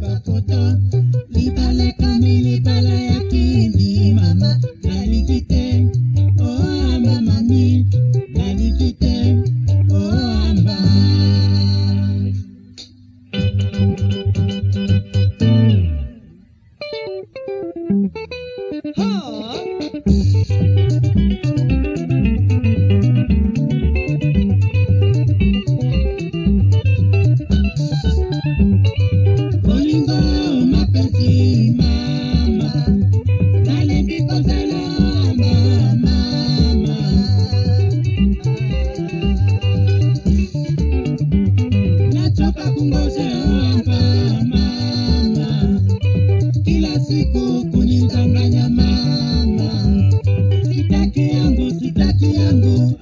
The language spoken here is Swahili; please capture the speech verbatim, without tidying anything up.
foto libale kamili bala yakini mama nalikite oh amba mami nalikite oh amba kila siku kunidanganya mama, sitaki yangu, sitaki yangu